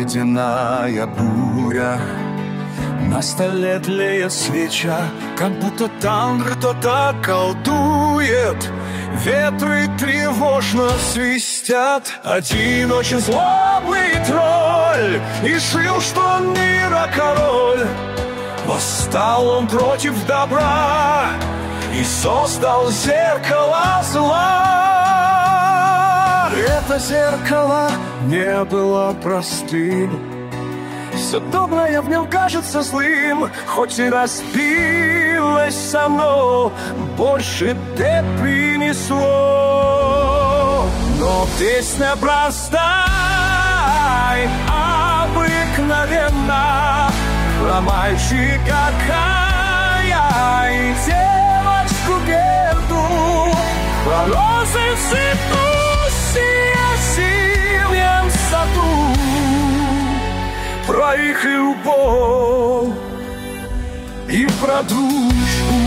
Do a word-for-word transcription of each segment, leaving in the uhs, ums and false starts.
ледяная буря. На столе тлеет свеча, как будто там кто-то колдует. Ветры тревожно свистят. Один очень злобный тролль решил, что он мира король. Восстал он против добра и создал зеркало зла. Это зеркало не было простым. Все доброе в нем кажется злым, хоть и разбилось само, больше бед принесло. Но песня простая и обыкновенна, про мальчика Кая и девочку Герду, про розы цветущие в зимнем саду, про их любовь и про дружбу.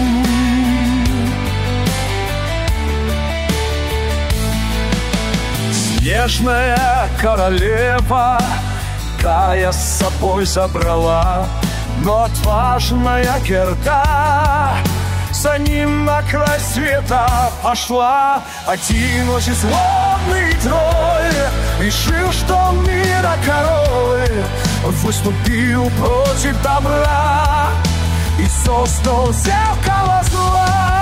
Снежная королева Кая с собой забрала, но отважная Герда за ним на край света пошла. Один очень злобный тролль решил, что он мира король. Он выступил против добра и создал зеркало зла.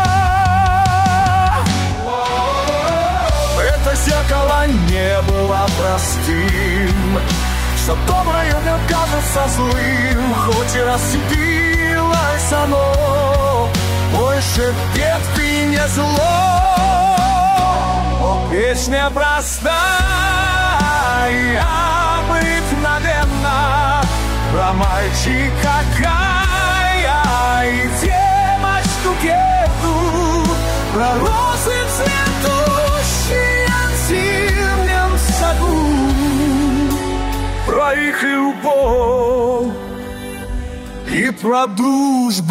Это зеркало не было простым. Все доброе мне кажется злым, хоть и рассыпилось оно, больше бед принесло. О, песня простая и обыкновенна, про мальчика Кая и девочку Герду, про розы цветущие в зимнем саду, про их любовь и про дружбу.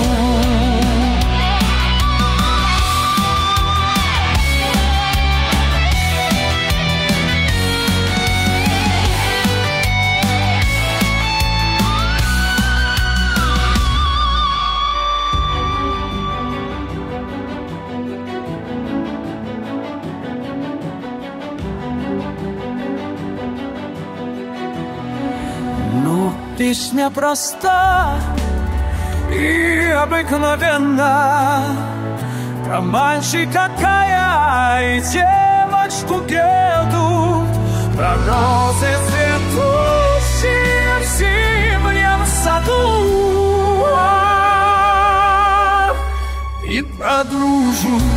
Песня проста и обыкновенна, про мальчика Кая и девочку Герду, про розы цветущие в зимнем саду и про дружбу.